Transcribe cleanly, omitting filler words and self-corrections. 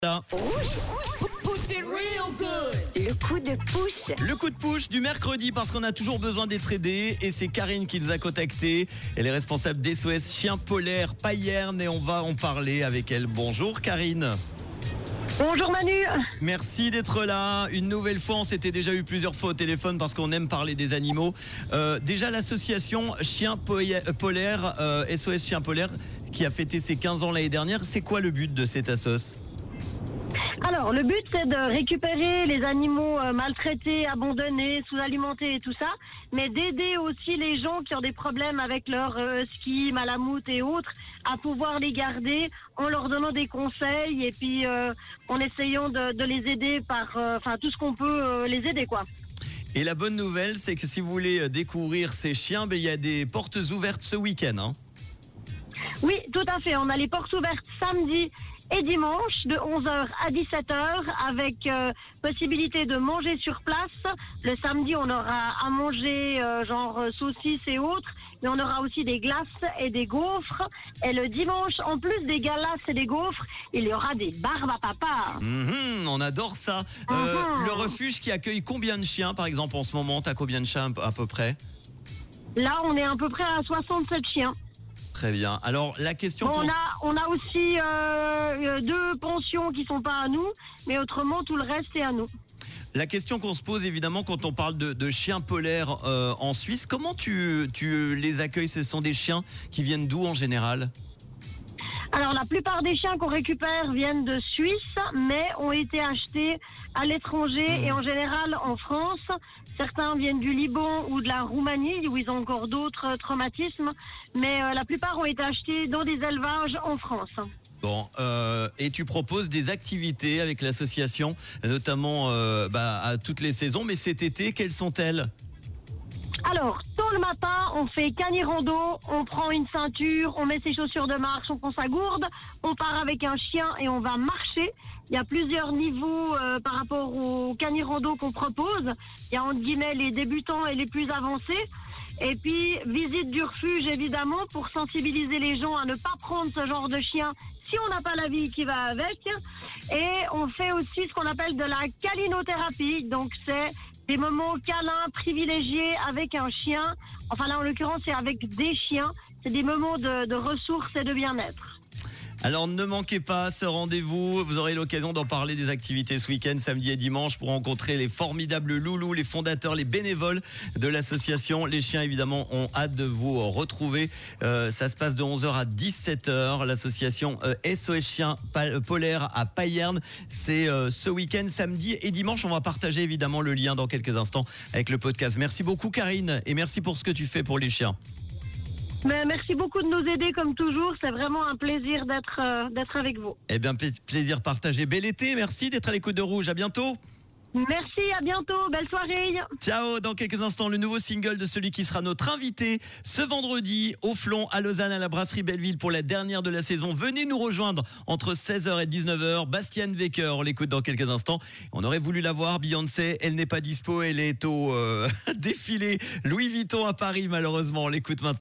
Là. Le coup de push. Le coup de push du mercredi parce qu'on a toujours besoin d'être aidé et c'est Karine qui nous a contacté. Elle est responsable d'SOS Chien Polaire Payerne et on va en parler avec elle. Bonjour Karine. Bonjour Manu. Merci d'être là. Une nouvelle fois, on s'était déjà eu plusieurs fois au téléphone parce qu'on aime parler des animaux. Déjà l'association Chien Polaire, SOS Chien Polaire, qui a fêté ses 15 ans l'année dernière. C'est quoi le but de cette assoce ? Alors, le but, c'est de récupérer les animaux maltraités, abandonnés, sous-alimentés et tout ça, mais d'aider aussi les gens qui ont des problèmes avec leurs skis, malamutes et autres, à pouvoir les garder en leur donnant des conseils et puis en essayant de les aider par tout ce qu'on peut les aider, quoi. Et la bonne nouvelle, c'est que si vous voulez découvrir ces chiens, il y a des portes ouvertes ce week-end. Hein. Oui, tout à fait. On a les portes ouvertes samedi et dimanche de 11h à 17h avec possibilité de manger sur place. Le samedi, on aura à manger saucisses et autres, mais on aura aussi des glaces et des gaufres. Et le dimanche, en plus des glaces et des gaufres, il y aura des barbes à papa. On adore ça. Le refuge qui accueille combien de chiens, par exemple, en ce moment ? T'as combien de chiens à peu près ? Là, on est à peu près à 67 chiens. Très bien. Alors, la question... On a aussi 2 pensions qui sont pas à nous, mais autrement, tout le reste est à nous. La question qu'on se pose, évidemment, quand on parle de chiens polaires en Suisse, comment tu les accueilles ? Ce sont des chiens qui viennent d'où en général ? Alors, la plupart des chiens qu'on récupère viennent de Suisse, mais ont été achetés à l'étranger et en général en France. Certains viennent du Liban ou de la Roumanie, où ils ont encore d'autres traumatismes, mais la plupart ont été achetés dans des élevages en France. Bon, et tu proposes des activités avec l'association, notamment à toutes les saisons, mais cet été, quelles sont-elles ? Alors, tôt le matin, on fait cani-rando, on prend une ceinture, on met ses chaussures de marche, on prend sa gourde, on part avec un chien et on va marcher. Il y a plusieurs niveaux par rapport au cani-rando qu'on propose. Il y a entre guillemets les débutants et les plus avancés. Et puis, visite du refuge, évidemment, pour sensibiliser les gens à ne pas prendre ce genre de chien si on n'a pas la vie qui va avec. Et on fait aussi ce qu'on appelle de la câlinothérapie. Donc, c'est des moments câlins privilégiés avec un chien. Enfin, là, en l'occurrence, c'est avec des chiens. C'est des moments de ressources et de bien-être. Alors ne manquez pas ce rendez-vous, vous aurez l'occasion d'en parler des activités ce week-end, samedi et dimanche, pour rencontrer les formidables loulous, les fondateurs, les bénévoles de l'association. Les chiens évidemment ont hâte de vous retrouver. Ça se passe de 11h à 17h, l'association SOS Chien Polaire à Payerne. C'est ce week-end, samedi et dimanche. On va partager évidemment le lien dans quelques instants avec le podcast. Merci beaucoup Karine et merci pour ce que tu fais pour les chiens. Mais merci beaucoup de nous aider comme toujours. C'est vraiment un plaisir d'être avec vous. Eh bien, plaisir partagé. Bel été. Merci d'être à l'écoute de Rouge. À bientôt. Merci, à bientôt. Belle soirée. Ciao. Dans quelques instants, le nouveau single de celui qui sera notre invité ce vendredi au Flon à Lausanne à la Brasserie Belleville pour la dernière de la saison. Venez nous rejoindre entre 16h et 19h. Bastian Wecker, on l'écoute dans quelques instants. On aurait voulu la voir, Beyoncé. Elle n'est pas dispo. Elle est au défilé Louis Vuitton à Paris, malheureusement. On l'écoute maintenant.